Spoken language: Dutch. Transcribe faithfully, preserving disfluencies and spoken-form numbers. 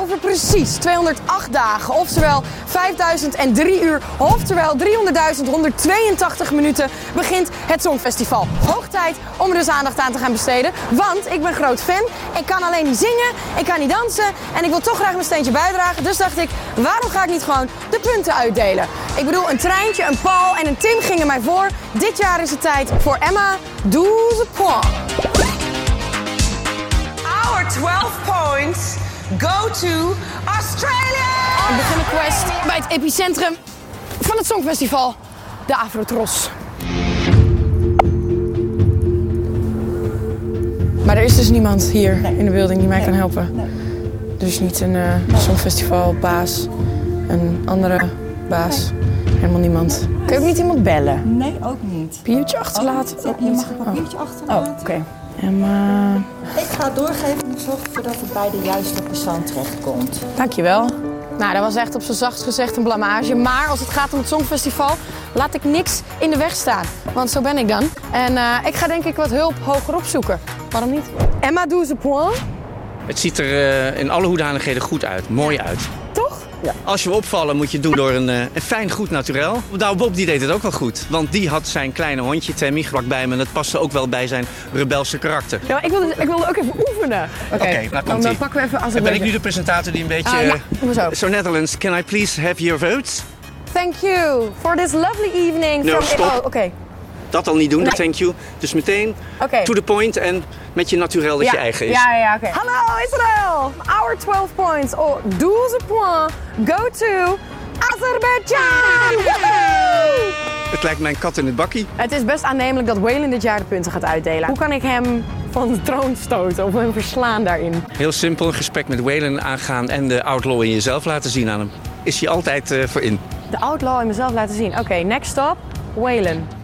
Over precies tweehonderdacht dagen, oftewel vijfduizend drie uur, oftewel driehonderdduizend honderdtweeëntachtig minuten begint het Songfestival. Hoog tijd om er dus aandacht aan te gaan besteden, want ik ben groot fan. Ik kan alleen niet zingen, ik kan niet dansen en ik wil toch graag mijn steentje bijdragen. Dus dacht ik, waarom ga ik niet gewoon de punten uitdelen? Ik bedoel, een Treintje, een Paul en een Tim gingen mij voor. Dit jaar is het tijd voor Emma douze points. Our twelve points go to Australia! We beginnen quest bij het epicentrum van het Songfestival, de Afrotros. Maar er is dus niemand hier nee. in de building die mij nee. kan helpen. Nee. Dus niet een uh, nee. Songfestivalbaas, een andere baas, nee. helemaal niemand. Kun je ook niet iemand bellen? Nee, ook niet. Papiertje achterlaten? Ook niet. Je mag een papiertje oh. achterlaten. Oh, oké. Okay. Emma... Ik ga het doorgeven en zorg ervoor dat het bij de juiste persoon terechtkomt. Dankjewel. Nou, dat was echt op z'n zachtst gezegd een blamage. Maar als het gaat om het Songfestival, laat ik niks in de weg staan. Want zo ben ik dan. En uh, ik ga denk ik wat hulp hogerop zoeken. Waarom niet? Emma douze points. Het ziet er uh, in alle hoedanigheden goed uit. Mooi ja. uit. Toch? Ja. Als je wil opvallen moet je het doen door een, uh, een fijn goed naturel. Nou, Bob die deed het ook wel goed. Want die had zijn kleine hondje Tammy vlak bij hem. En dat paste ook wel bij zijn rebelse karakter. Ja, ik wilde, ik wilde ook even oefenen. Oké, okay. okay, nou komt dan uh, pakken we even... Als ben ik nu de presentator die een beetje... Uh, ja, zo. So Netherlands, can I please have your votes? Thank you for this lovely evening. No, from... stop. Oh, okay. Dat al niet doen, nee. thank you. Dus meteen okay. to the point en met je naturel dat ja. je eigen is. Ja, ja, oké. Okay. Hallo Israël! Our twelve points, or douze points, go to Azerbeidzjan! Woehoe! Het lijkt mijn kat in het bakkie. Het is best aannemelijk dat Waylon dit jaar de punten gaat uitdelen. Hoe kan ik hem van de troon stoten of hem verslaan daarin? Heel simpel, een gesprek met Waylon aangaan en de outlaw in jezelf laten zien aan hem. Is hij altijd uh, voor in. De outlaw in mezelf laten zien. Oké, okay, next stop, Waylon.